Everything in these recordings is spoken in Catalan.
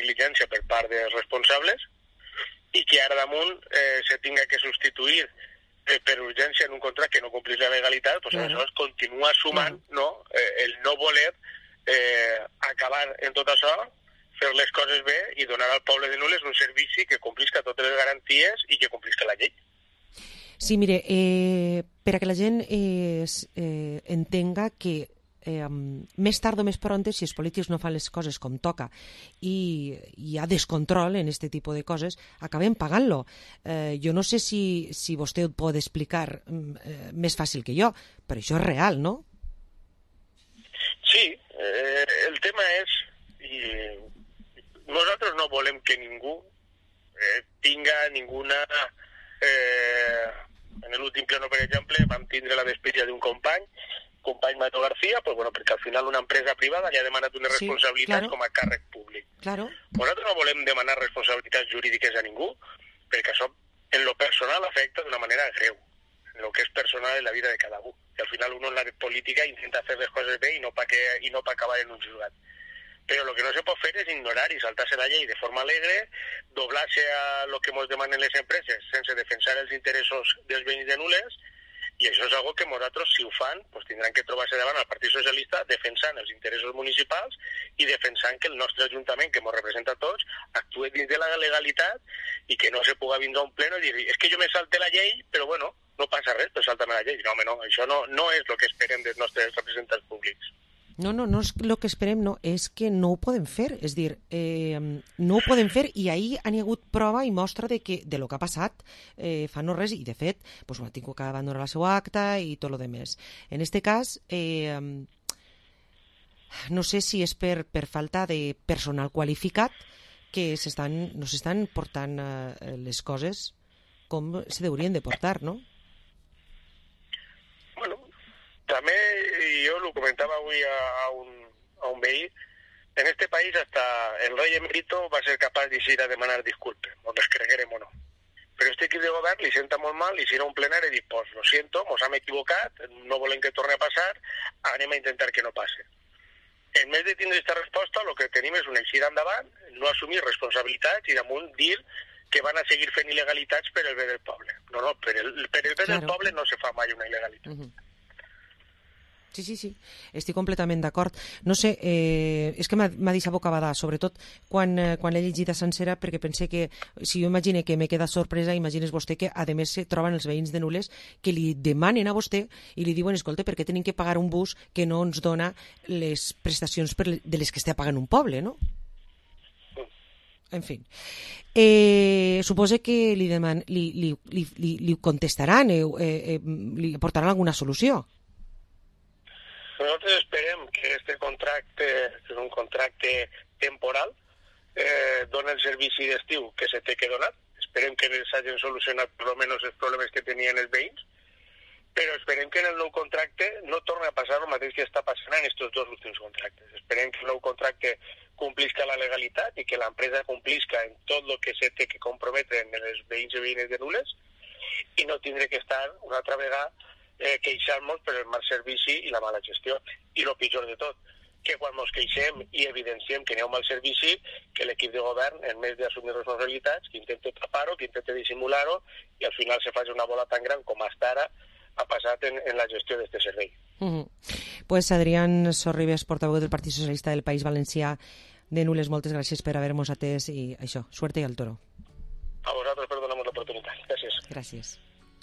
negligència per part dels responsables i que ara damunt se tinga que substituir per urgència en un contracte que no complís la legalitat, doncs aleshores continua sumant el no voler acabar en tot això, fer les coses bé i donar al poble de Nules un servici que complisca totes les garanties i que complisca la llei. Sí, mire, per a que la gent entenga que més tard o més pronte, si els polítics no fan les coses com toca i hi ha descontrol en aquest tipus de coses, acabem pagant-lo. Jo no sé si vostè ho pot explicar més fàcil que jo, però això és real, no? Sí, el tema és, i nosaltres no volem que ningú tinga ninguna... En l'últim pleno, per exemple, vam tindre la despedida d'un company Mato García, pues bueno, perquè al final una empresa privada li ha demanat unes responsabilitats com a càrrec públic. Claro. Nosaltres no volem demanar responsabilitats jurídiques a ningú, perquè això en lo personal afecta d'una manera greu, en lo que és personal en la vida de cada un. I al final uno en la política intenta fer les coses bé i no pa acabar en un juzgat. Però el que no se pot fer és ignorar i saltar-se la llei de forma alegre, doblar-se a lo que ens demanen les empreses sense defensar els interessos dels veïns de Nules, i això és algo que nosaltres, si ho fan, pues tindran que trobar-se davant al Partit Socialista defensant els interessos municipals i defensant que el nostre Ajuntament, que ens representa a tots, actuï dins de la legalitat i que no se puga vindre a un pleno i dir és que jo me salte la llei, però bueno, no passa res, però salta-me la llei. No, home, no, això no és el que esperem dels nostres representants públics. No és el que esperem, no, és que no ho podem fer, és dir, no ho podem fer i ahir han hagut prova i mostra de lo que ha passat fa no res i de fet pues, ha tingut que abandonar la seva acta i tot el demés. En este cas, no sé si és per falta de personal qualificat que no s'estan portant les coses com se deurien de portar, no? Bueno, també jo ho comentava avui a un veí, en este país hasta el rey emérito va ser capaç d'eixir a demanar disculpes, nos les creguérem o no. Però este equip de govern li senta molt mal, li serà un plenari i dir, pues lo siento, mos hem equivocat, no volem que torni a passar, anem a intentar que no passe. En més de tindre aquesta resposta, el que tenim és una eixida endavant, no assumir responsabilitats i damunt dir que van a seguir fent il·legalitats per el bé del poble. No, per el bé del poble no se fa mai una il·legalitat. Sí, estic completament d'acord. No sé, és que m'ha deixat bocabadà, sobretot quan l'he llegida sencera, perquè pensé que, si jo imagine que m'he quedat sorpresa, imagines vostè que, a més, se troben els veïns de Nules que li demanen a vostè i li diuen, escolta, per què tenim que pagar un bus que no ens dona les prestacions de les que està pagant un poble, no? En fi. Suposo que li contestaran, li aportaran alguna solució. Nosaltres esperem que este contracte, que és un contracte temporal, dona el servici d'estiu que se té que donar. Esperem que s'hagin solucionat per almenys els problemes que tenien els veïns, però esperem que en el nou contracte no torni a passar el mateix que està passant en aquests dos últims contractes. Esperem que el nou contracte complisca la legalitat i que l'empresa complisca en tot el que se té que comprometre en els veïns i veïnes de Nules i no tindré que estar una altra vegada queixar-nos per el mal servici i la mala gestió. I el pitjor de tot, que quan ens queixem i evidenciem que hi ha un mal servici, que l'equip de govern, en més d'assumir responsabilitats, que intenta tapar-ho, que intenta dissimular-ho, i al final se faci una bola tan gran com hasta ara ha passat en la gestió d'aquest servei. Pues Adrián Sorribes, portaveu del Partit Socialista del País Valencià de Nules, moltes gràcies per haver-nos atès i això, suerte i al toro. A vosaltres per donar-nos l'oportunitat. Gràcies. Gràcies.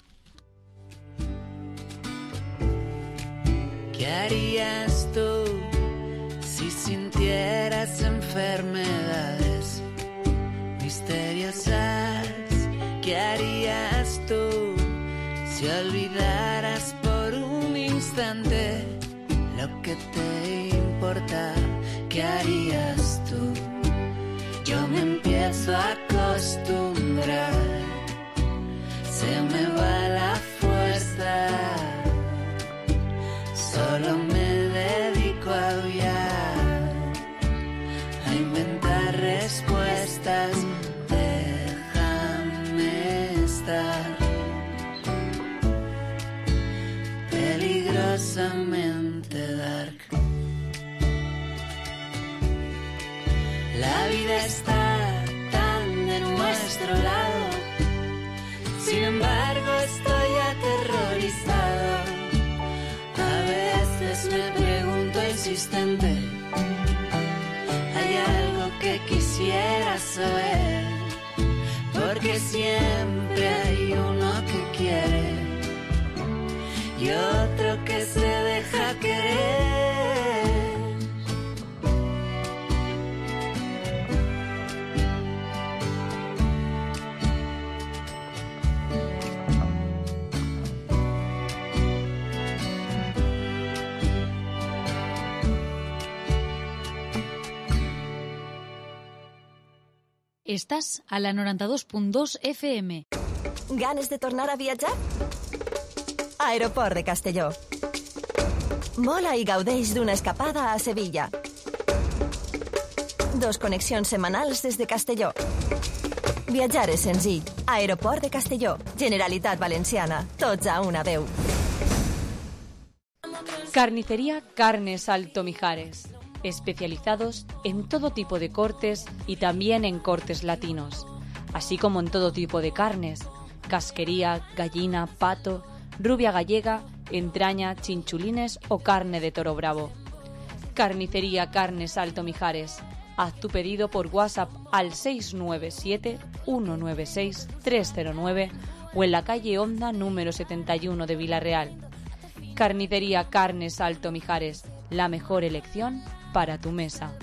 ¿Qué harías tú si sintieras enfermedades misteriosas? ¿Qué harías tú si olvidaras por un instante lo que te importa? ¿Qué harías tú? Yo me empiezo a acostumbrar, se me va la fuerza. Solo me dedico a aullar, a inventar respuestas. Déjame estar peligrosamente dark. La vida vida está tan de nuestro lado. Sin embargo, estoy aterrorizado. A veces me pregunto insistente, ¿hay algo que quisiera saber? Porque siempre hay uno que quiere y otro que se deja querer. Estàs a la 92.2 FM. Ganes de tornar a viatjar? Aeroport de Castelló. Vola i gaudeix d'una escapada a Sevilla. 2 connexions setmanals des de Castelló. Viatjar és senzill. Aeroport de Castelló. Generalitat Valenciana. Tots a una veu. Carnicería Carnes Alto Mijares. Especializados en todo tipo de cortes y también en cortes latinos, así como en todo tipo de carnes, casquería, gallina, pato, rubia gallega, entraña, chinchulines o carne de toro bravo. Carnicería Carnes Alto Mijares. Haz tu pedido por WhatsApp al 697-196-309 o en la calle Honda número 71 de Vilarreal. Carnicería Carnes Alto Mijares, la mejor elección para tu mesa.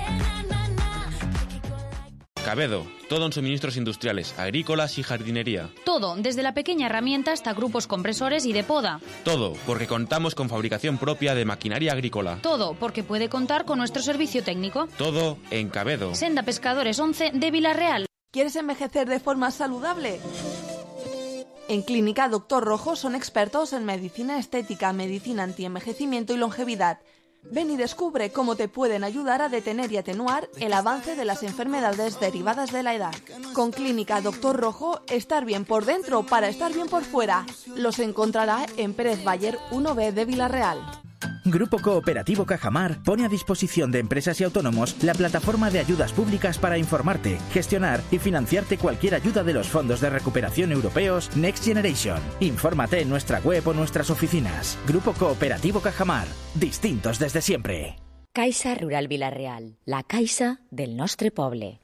Cabedo, todo en suministros industriales, agrícolas y jardinería. Todo, desde la pequeña herramienta hasta grupos compresores y de poda. Todo, porque contamos con fabricación propia de maquinaria agrícola. Todo, porque puede contar con nuestro servicio técnico. Todo en Cabedo. Senda Pescadores 11 de Vilarreal. ¿Quieres envejecer de forma saludable? En Clínica Doctor Rojo son expertos en medicina estética, medicina antienvejecimiento y longevidad. Ven y descubre cómo te pueden ayudar a detener y atenuar el avance de las enfermedades derivadas de la edad. Con Clínica Doctor Rojo, estar bien por dentro para estar bien por fuera. Los encontrará en Pérez Bayer 1B de Vilarreal. Grupo Cooperativo Cajamar pone a disposición de empresas y autónomos la plataforma de ayudas públicas para informarte, gestionar y financiarte cualquier ayuda de los fondos de recuperación europeos Next Generation. Infórmate en nuestra web o nuestras oficinas. Grupo Cooperativo Cajamar, distintos desde siempre. Caixa Rural Vilarreal, la caixa del nostre poble.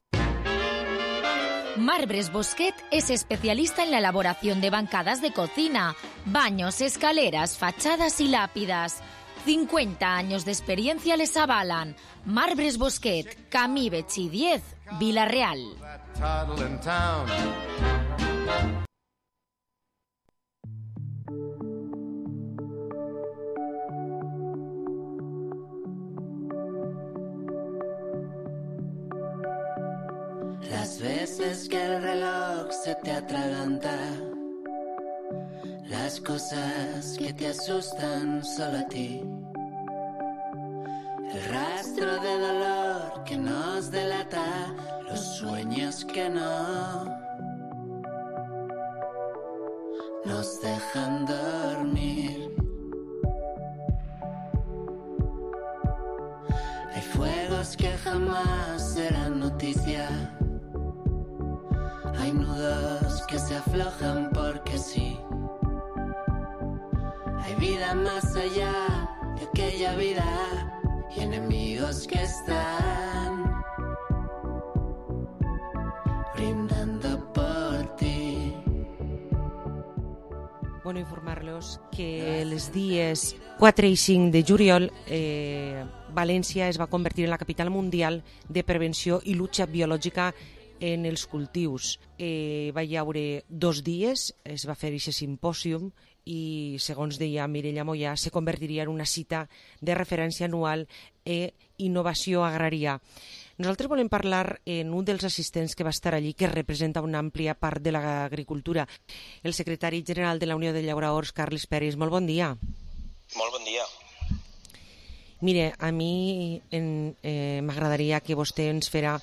Marbres Bosquet es especialista en la elaboración de bancadas de cocina, baños, escaleras, fachadas y lápidas. 50 años de experiencia les avalan. Marbres Bosquet, Camí Betxí 10, Vilarreal. Las veces que el reloj se te atraganta, las cosas que te asustan solo a ti, el rastro de dolor que nos delata, los sueños que no nos dejan dormir. Hay fuegos que jamás serán noticia, hay nudos que se aflojan porque sí. Hay vida más allá de aquella vida y enemigos que están brindando por ti. Bueno, informar-los que els dies 4 i 5 de juliol València es va convertir en la capital mundial de prevenció i lucha biològica en els cultius. Va hi haure 2 dies, es va fer aquest simpòsium i, segons deia Mireia Moyà, se convertiria en una cita de referència anual e innovació agrària. Nosaltres volem parlar en un dels assistents que va estar allí, que representa una àmplia part de l'agricultura, el secretari general de la Unió de Llauraors, Carles Peris. Molt bon dia. Molt bon dia. Mire, a mi m'agradaria que vostè ens fera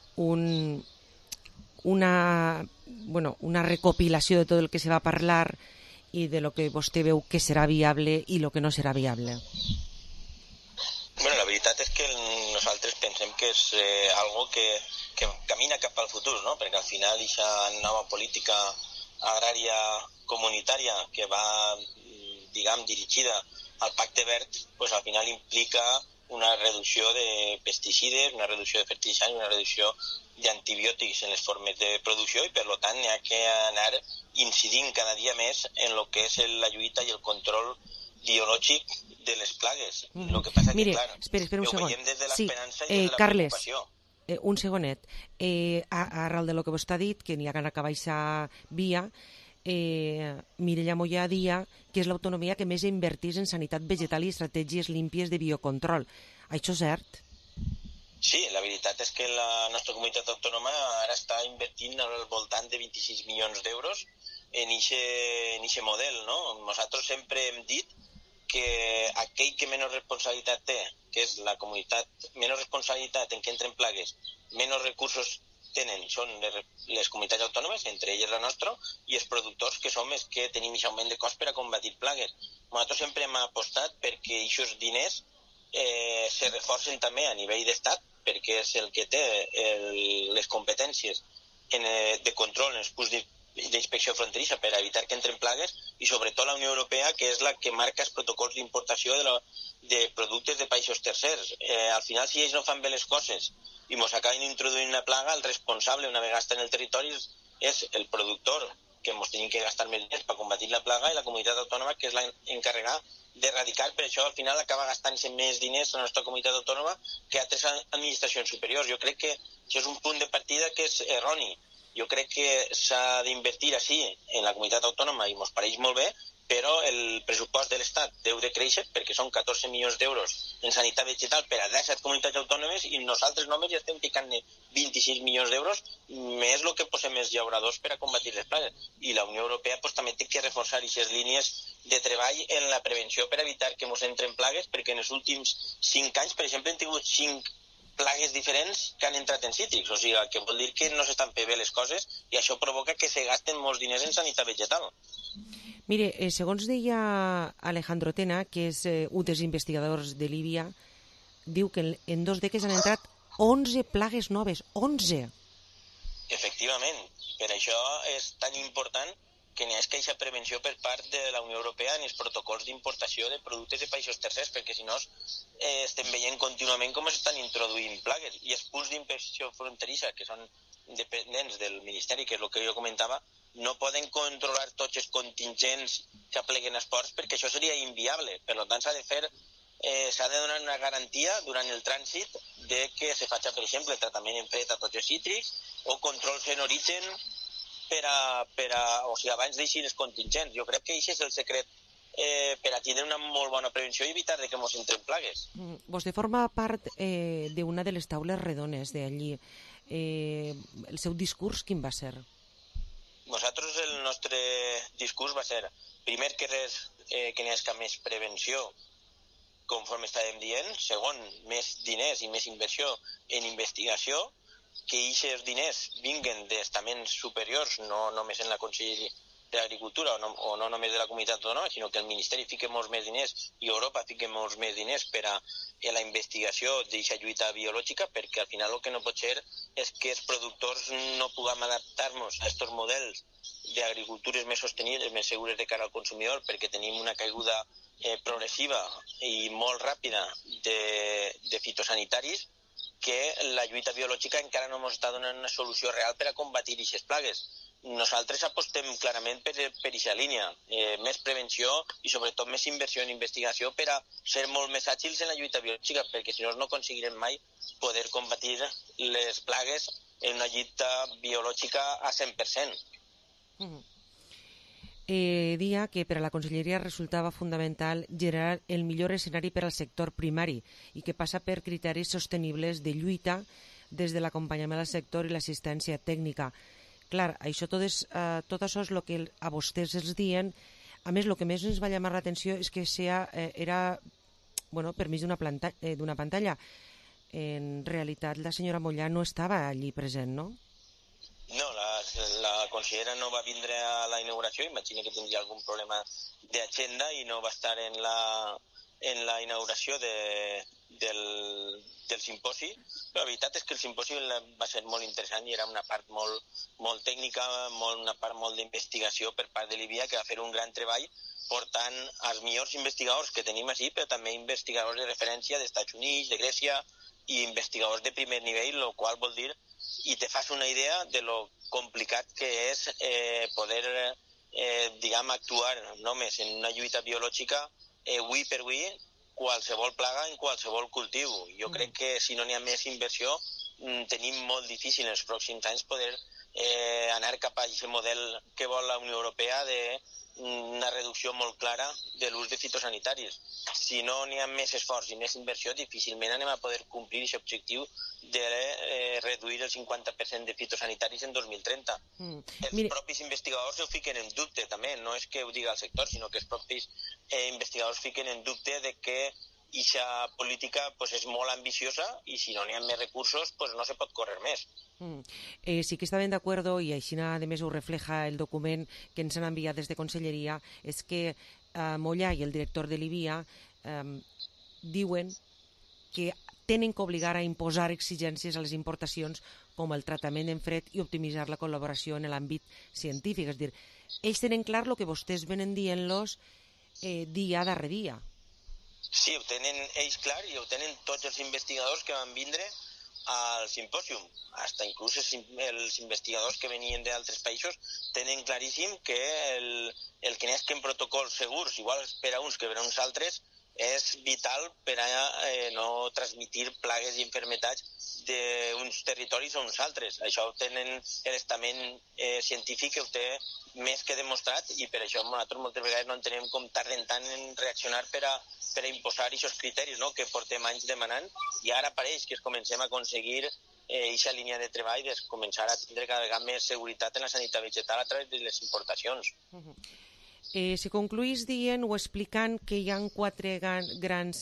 una recopilació de tot el que se va parlar i de lo que vostè veu que serà viable i lo que no serà viable. Bueno, la veritat és que nosaltres pensem que és algo que camina cap al futur, no? Perquè al final aquesta nova política agrària comunitària que va, diguem, dirigida al Pacte Verd, pues al final implica una reducció de pesticides, una reducció de fertilitzants, una reducció d'antibiòtics en les formes de producció i per tant hi ha que anar incidint cada dia més en el que és la lluita i el control biològic de les plagues. Lo que passa Mire, que, clar, espera un segon. ho veiem des de l'esperança i des de la Carles, preocupació. un segonet. Arrel de lo que vostè ha dit, que n'hi ha que anar a aquesta via, Mireia Moya dia que és l'autonomia que més invertís en sanitat vegetal i estratègies límpies de biocontrol. Això és cert? Sí, la veritat és que la nostra comunitat autònoma ara està invertint al voltant de 26 milions d'euros en aquest model, no? Nosaltres sempre hem dit que aquell que menys responsabilitat té, que és la comunitat, menys responsabilitat en què entren plagues, menys recursos tenen, són les comunitats autònomes, entre elles la nostra, i els productors que som els que tenim aquest augment de cost per a combatir plagues. Nosaltres sempre hem apostat perquè aquests diners se reforcen també a nivell d'estat, perquè és el que té les competències de control en els punts d'inspecció fronterissa per evitar que entren plagues, i sobretot la Unió Europea, que és la que marca els protocols d'importació de productes de països tercers. Al final, si ells no fan bé les coses i ens acaben introduint una plaga, el responsable, una vegada està en el territori, és el productor, que ens tenim que gastar més diners per combatir la plaga, i la comunitat autònoma, que és l'encarregada d'erradicar. Per això al final acaba gastant-se més diners la nostra comunitat autònoma que altres administracions superiors. Jo crec que això és un punt de partida que és erroni. Jo crec que s'ha d'invertir així en la comunitat autònoma i ens pareix molt bé, però el pressupost de l'Estat deu de créixer perquè són 14 milions d'euros en sanitat vegetal per a 17 comunitats autònomes i nosaltres només ja estem ficant 26 milions d'euros més el que posem els llauradors per a combatir les plagues. I la Unió Europea també té que reforçar aquestes línies de treball en la prevenció per evitar que ens entren plagues, perquè en els últims 5 anys, per exemple, hem tingut 5 plagues diferents que han entrat en cítrics, o sigui, que vol dir que no s'estan fent bé les coses i això provoca que se gasten molts diners en sanitat vegetal. Mire, segons deia Alejandro Tena, que és un dels investigadors de Líbia, diu que en 2 dècades han entrat 11 plagues noves, 11! Efectivament, per això és tan important que n'hi ha aquesta prevenció per part de la Unió Europea en els protocols d'importació de productes de països tercers, perquè si no estem veient contínuament com s'estan introduint plagues. I els punts d'inspecció fronterissa, que són dependents del Ministeri, que és el que jo comentava, no poden controlar tots els contingents que apleguen els ports perquè això seria inviable. Per tant, s'ha de donar una garantia durant el trànsit de que se faci, per exemple, el tractament en fred a tots els cítrics o controls en origen o sigui, abans d'eixir els contingents. Jo crec que això és el secret per a tindre una molt bona prevenció i evitar que ens entren plagues. Vostè forma part d'una de les taules redones d'allí. El seu discurs quin va ser? Nosaltres el nostre discurs va ser, primer que res, que n'hi hagi més prevenció, conforme estàvem dient. Segon, més diners i més inversió en investigació, que aquests diners vinguen d'estaments superiors, no només en la Conselleria d'Agricultura o no només de la comunitat autònoma, sinó que el Ministeri fiqui molts més diners i Europa fiqui molts més diners per a la investigació d'aquesta lluita biològica, perquè al final el que no pot ser és que els productors no puguem adaptar-nos a aquests models d'agricultures més sostenibles, més segures de cara al consumidor, perquè tenim una caiguda progressiva i molt ràpida de fitosanitaris, que la lluita biològica encara no ens està donant una solució real per a combatir aquestes plagues. Nosaltres apostem clarament per aquesta línia, més prevenció i sobretot més inversió en investigació per a ser molt més àgils en la lluita biològica, perquè si no no aconseguirem mai poder combatir les plagues en una lluita biològica a 100%. Dia que per a la Conselleria resultava fundamental generar el millor escenari per al sector primari i que passa per criteris sostenibles de lluita des de l'acompanyament al sector i l'assistència tècnica. Clar, tot això és el que a vostès els diuen. A més, el que més ens va llamar l'atenció és que era per mig d'una pantalla. En realitat, la senyora Mollà no estava allí present, no? No, la consellera no va vindre a la inauguració, imagina que tindria algun problema d'agenda i no va estar en en la inauguració del simposi. Però la veritat és que el simposi va ser molt interessant i era una part molt tècnica, una part molt d'investigació per part de l'IBIA, que va fer un gran treball portant els millors investigadors que tenim així, però també investigadors de referència d'Estats Units, de Grècia, i investigadors de primer nivell, el qual vol dir, i te fas una idea de lo complicat que és poder, diguem, actuar només en una lluita biològica avui per avui, qualsevol plaga en qualsevol cultiu. Jo crec que si no n'hi ha més inversió, tenim molt difícil en els pròxims anys poder anar cap a aquest model que vol la Unió Europea d'una reducció molt clara de l'ús de fitosanitaris. Si no n'hi ha més esforç i més inversió, difícilment anem a poder complir aquest objectiu de reduir el 50% de fitosanitaris en 2030. Els propis investigadors ho fiquen en dubte també, no és que ho diga el sector, sinó que els propis investigadors fiquen en dubte de que aquesta política és molt ambiciosa i si no n'hi ha més recursos no se pot córrer més. Sí que estaven d'acuerdo, i així a més ho refleja el document que ens han enviat des de Conselleria, és que Mollà i el director de l'IBIA diuen que tenen que obligar a imposar exigències a les importacions com el tractament en fred i optimitzar la col·laboració en l'àmbit científic. És a dir, ells tenen clar el que vostès venen dient-los dia darrere dia. Sí, ho tenen ells clar i ho tenen tots els investigadors que van vindre al simpòsium. Hasta inclús els investigadors que venien d'altres països tenen claríssim que el que n'esquen protocols segurs, igual per a uns que per a uns altres, és vital per a no transmitir plagues i malalties d'uns territoris a uns altres. Això ho tenen l'estament científic que ho té més que demostrat i per això nosaltres moltes vegades no entenem com tarden tant en reaccionar per a imposar aquests criteris que portem anys demanant i ara pareix que es comencem a aconseguir aquesta línia de treball de començar a tindre cada vegada més seguretat en la sanitat vegetal a través de les importacions. Se concluís dient o explicant que hi ha 4 grans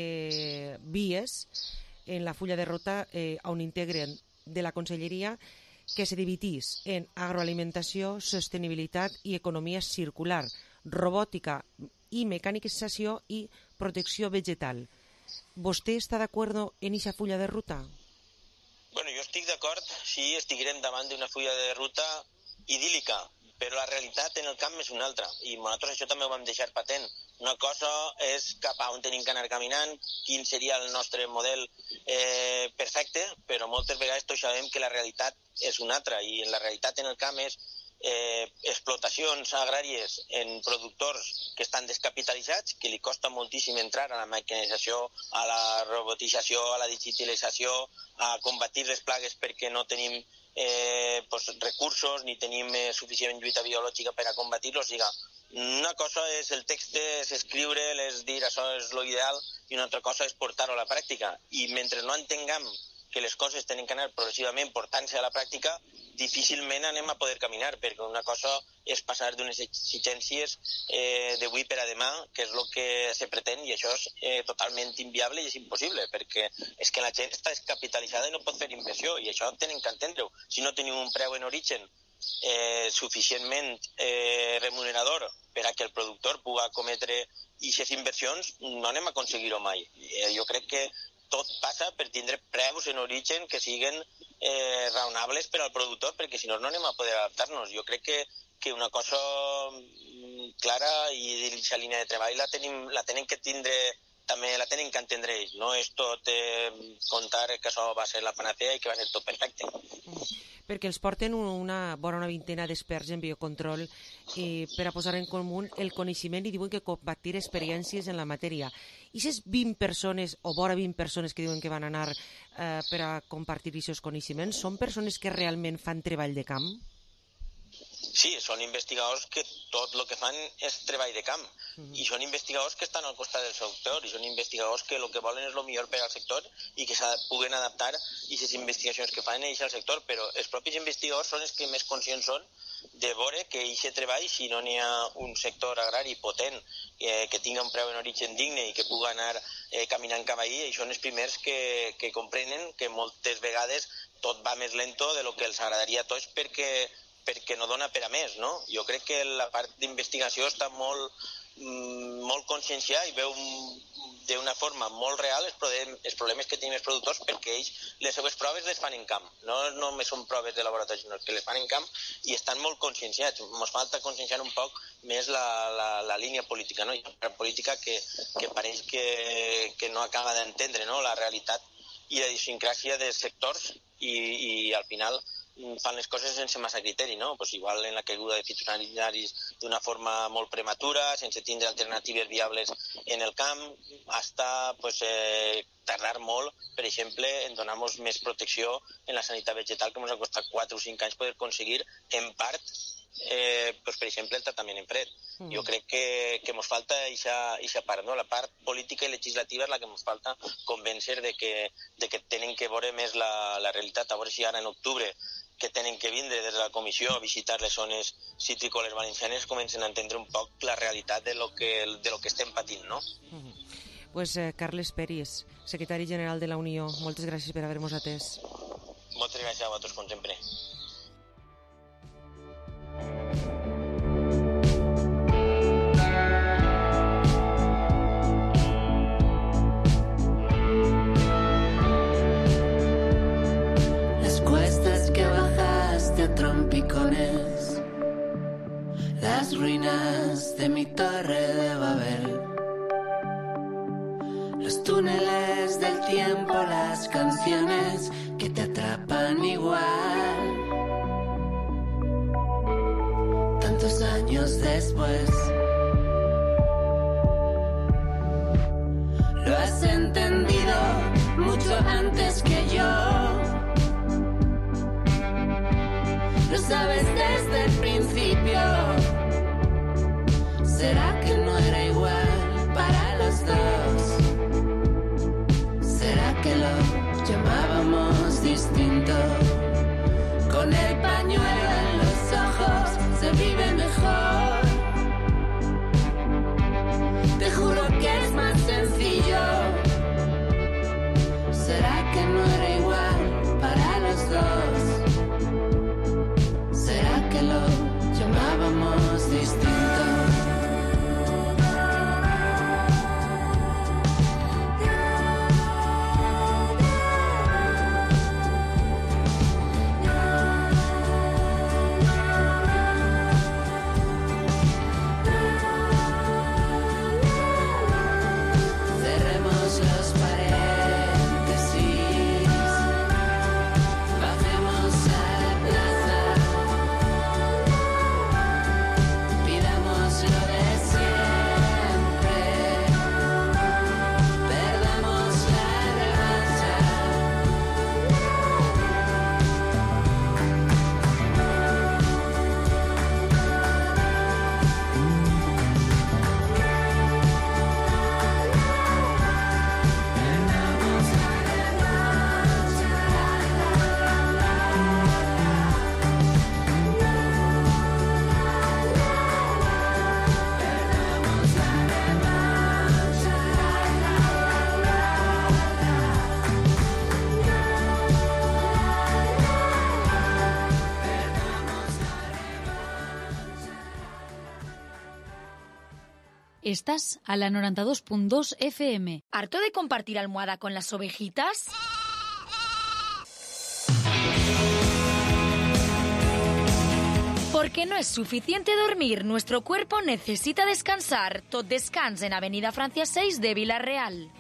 vies en la fulla de ruta on integren de la Conselleria que se dividís en agroalimentació, sostenibilitat i economia circular, robòtica i mecanització i protecció vegetal. ¿Vostè està d'acord en aquesta fulla de ruta? Bueno, jo estic d'acord si estiguérem davant d'una fulla de ruta idíl·lica, però la realitat en el camp és una altra i nosaltres això també ho vam deixar patent. Una cosa és cap a on tenim que anar caminant, quin seria el nostre model perfecte, però moltes vegades tots sabem que la realitat és una altra i la realitat en el camp és explotacions agràries en productors que estan descapitalitzats, que li costa moltíssim entrar a la mecanització, a la robotització, a la digitalització, a combatir les plagues perquè no tenim recursos ni tenim suficient lluita biològica per a combatir-los. Una cosa és el text, és escriure, és dir això és l'ideal i una altra cosa és portar-ho a la pràctica. I mentre no entenguem que les coses tenen que anar progressivament portant-se a la pràctica, difícilment anem a poder caminar, perquè una cosa és passar d'unes exigències d'avui per a demà, que és el que se pretén, i això és totalment inviable i és impossible, perquè és que la gent està descapitalitzada i no pot fer inversió, i això tenen que entendre-ho. Si no tenim un preu en origen suficientment remunerador per a que el productor pugui cometre aquestes inversions, no anem a aconseguir-ho mai. Jo crec que tot passa per tindre preus en origen que siguen raonables per al productor, perquè si no, no anem a poder adaptar-nos. Jo crec que una cosa clara i aquesta línia de treball la tenen que tindre, també la tenen que entendre ells. No és tot contar que això va ser la panacea i que va ser tot perfecte. Perquè els porten una vintena d'experts en biocontrol per a posar en comú el coneixement i diuen que compartir experiències en la matèria. I aquestes 20 persones, o vora 20 persones que diuen que van anar per a compartir aquests coneixements, són persones que realment fan treball de camp? Sí, són investigadors que tot el que fan és treball de camp. I són investigadors que estan al costat del sector, i són investigadors que el que volen és el millor per al sector i que puguen adaptar aquestes investigacions que fan ells al sector, però els propis investigadors són els que més conscients són de veure que aquest treball, si no n'hi ha un sector agrari potent, que tingui un preu en origen digne i que pugui anar caminant cap ahí, ells són els primers que comprenen que moltes vegades tot va més lento de lo que els agradaria a tots perquè no dona per a més, no? Jo crec que la part d'investigació està molt molt conscienciar i veu d'una forma molt real els problemes que tenim els productors, perquè ells les seves proves les fan en camp, no només són proves de laboratori, sinó que les fan en camp i estan molt conscienciats. Ens falta conscienciar un poc més la línia política, no? La política que pareix que no acaba d'entendre, no? La realitat i la idiosincràsia dels sectors i al final fan les coses sense massa criteri, no? Pues igual en la caiguda de fitosanitaris d'una forma molt prematura, sense tindre alternatives viables en el camp, hasta tardar molt, per exemple, en donar-nos més protecció en la sanitat vegetal, que ens ha costat 4 o 5 anys poder aconseguir, en part, per exemple, el tractament en fred. Jo crec que ens falta aquesta part, no? La part política i legislativa és la que ens falta convèncer de que tenen que veure més la realitat. A veure si ara en octubre, que tenen que vindre des de la comissió a visitar les zones citrícoles valencianes, comencen a entendre un poc la realitat de lo que estem patint, no? Pues Carles Peris, secretari general de la Unió, moltes gràcies per haver-nos atès. Moltes gràcies a vosaltres, com sempre. Trompicones, las ruinas de mi torre de Babel, los túneles del tiempo, las canciones que te atrapan igual. Tantos años después, lo has entendido mucho antes que yo. Lo sabes desde el principio. ¿Será que no era igual para los dos? ¿Será que lo llamábamos distinto? Con el pañuelo en los ojos se vive mejor. Te juro que es más sencillo. ¿Será que no era igual para los dos? Que lo llamábamos distinto. Estás a la 92.2 FM. ¿Harto de compartir almohada con las ovejitas? Porque no es suficiente dormir, nuestro cuerpo necesita descansar. Tot descans en Avenida Francia 6 de Vila-real.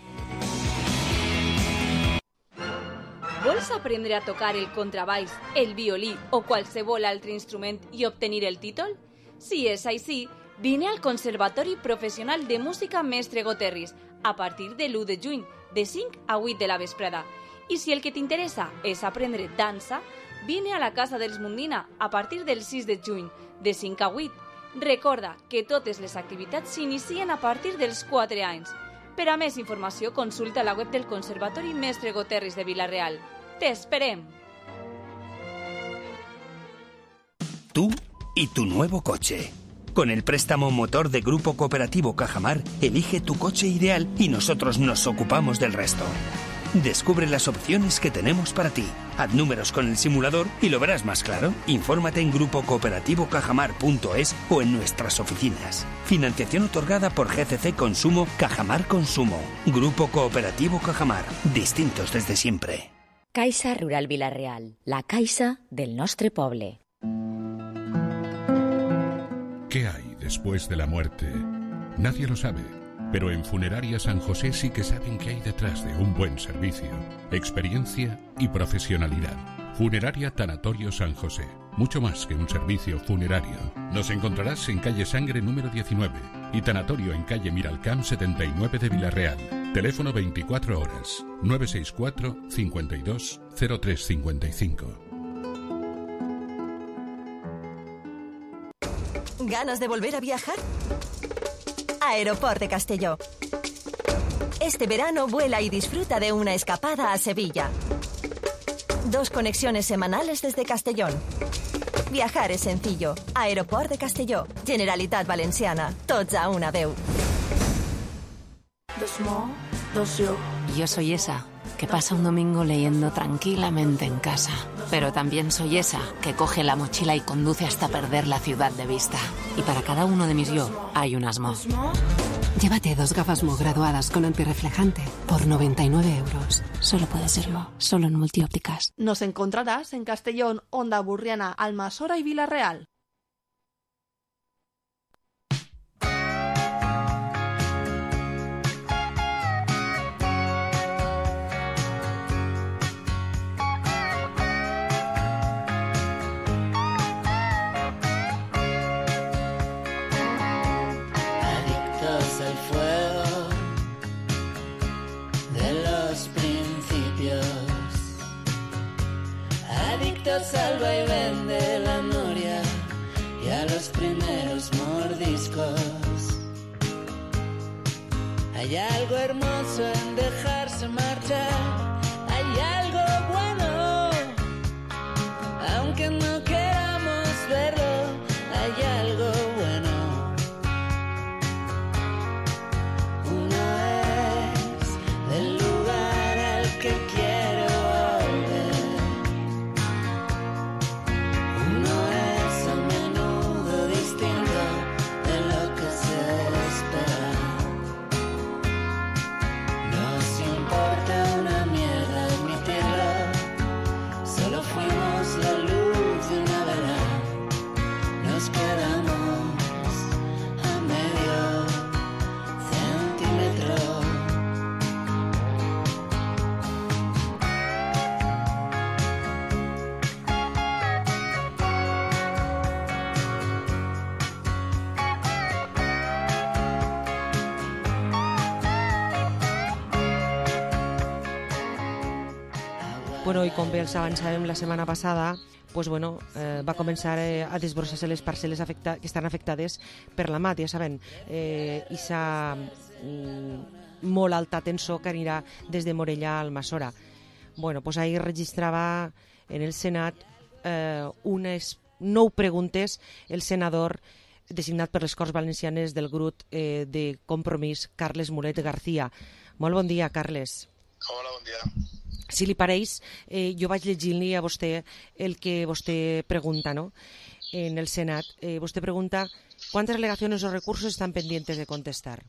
Vols aprendre a tocar el contrabaix, el violí o qualsevol altre instrument i obtenir el títol? Si és així, vine al Conservatori Professional de Música Mestre Goterris a partir de l'1 de juny, de 5 a 8 de la vesprada. I si el que t'interessa és aprendre dansa, vine a la Casa dels Mundina a partir del 6 de juny, de 5 a 8. Recorda que totes les activitats s'inicien a partir dels 4 anys. Per a més informació, consulta la web del Conservatori Mestre Goterris de Vila-real. ¡Te esperem! Tú y tu nuevo coche. Con el préstamo motor de Grupo Cooperativo Cajamar, elige tu coche ideal y nosotros nos ocupamos del resto. Descubre las opciones que tenemos para ti. Haz números con el simulador y lo verás más claro. Infórmate en grupocooperativo.cajamar.es o en nuestras oficinas. Financiación otorgada por GCC Consumo, Cajamar Consumo. Grupo Cooperativo Cajamar. Distintos desde siempre. Caixa Rural Vila-real, la caixa del nostre poble. ¿Qué hay después de la muerte? Nadie lo sabe, pero en Funeraria San José sí que saben qué hay detrás de un buen servicio, experiencia y profesionalidad. Funeraria Tanatorio San José, mucho más que un servicio funerario. Nos encontrarás en calle Sangre número 19 y Tanatorio en calle Miralcamp 79 de Vila-real. Teléfono 24 horas, 964 52 0355. ¿Ganas de volver a viajar? Aeroport de Castelló. Este verano vuela y disfruta de una escapada a Sevilla. 2 conexiones semanales desde Castellón. Viajar es sencillo. Aeroport de Castelló. Generalitat Valenciana. Tots a una veu. Yo soy esa que pasa un domingo leyendo tranquilamente en casa. Pero también soy esa que coge la mochila y conduce hasta perder la ciudad de vista. Y para cada uno de mis yo hay un Mo. Llévate 2 gafas Mo graduadas con antirreflejante por 99 euros. Solo puede ser Mo, solo en Multiópticas. Nos encontrarás en Castellón, Onda Burriana, Almasora y Vila-real. Al vaivén de la noria y a los primeros mordiscos. Hay algo hermoso en dejarse marchar, hay algo bueno, aunque no queramos verlo, hay algo bueno. Uno es del lugar al que quiere volver. Bueno, i com bé els avançàvem la setmana passada, pues bueno, va començar a desbrossar-se les parcel·les que estan afectades per la mat, ja saben, i s'ha molt alta tensor que anirà des de Morellà a Almassora. Bueno, pues ahir registrava en el Senat unes 9 preguntes el senador designat per les Corts Valencianes del grup de Compromís, Carles Mulet García. Molt bon dia, Carles. Hola, bon dia. Si li pareix, jo vaig llegir-li a vostè el que vostè pregunta, ¿no? En el Senat. Vostè pregunta ¿cuántas alegaciones o recursos están pendientes de contestar?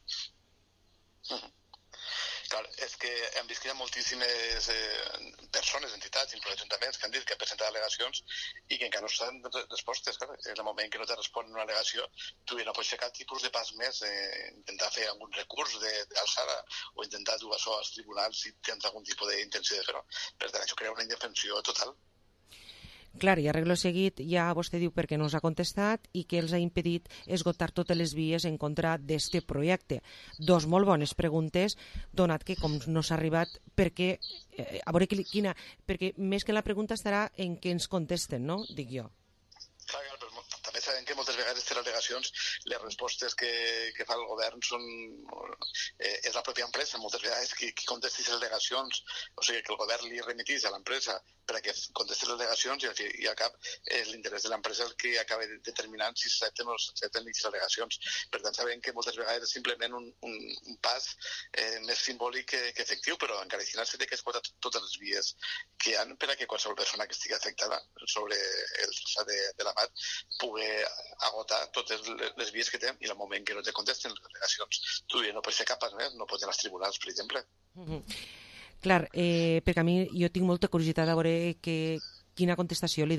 Clar, és que hem vist que hi ha moltíssimes persones, entitats, inclús ajuntaments, que han dit que han presentat al·legacions i que encara no estan respostes. Clar, en el moment que no te respon una al·legació, tu no pots fer cap tipus de pas més, intentar fer algun recurs d'alçada o intentar dur això als tribunals si tens algun tipus d'intenció de fer-ho. Per tant, això crea una indefensió total. Clar, i arreglo seguit ja vostè diu perquè no us ha contestat i que els ha impedit esgotar totes les vies en contra d'este projecte. 2 molt bones preguntes, donat que com no s'ha arribat, perquè, a veure quina, perquè més que la pregunta estarà en què ens contesten, no? Dic jo. Clar, però també sabem que moltes vegades aquestes al·legacions, les respostes que fa el govern és la pròpia empresa, moltes vegades qui contesta les al·legacions, o sigui que el govern li remitís a l'empresa perquè contesti les al·legacions i al cap és l'interès de l'empresa el que acaba determinant si s'accepten o no s'accepten aquestes al·legacions. Per tant, sabem que moltes vegades és simplement un pas més simbòlic que efectiu, però encara així s'ha d'explotar totes les vies que hi ha per a que qualsevol persona que estigui afectada sobre el traçat de la MAT pugui agotar totes les vies que té i en el moment que no te contesten les al·legacions tu no pots fer cap pas més, no pots anar als tribunals, per exemple. Clar, perquè a mi jo tinc molta curiositat a veure quina contestació li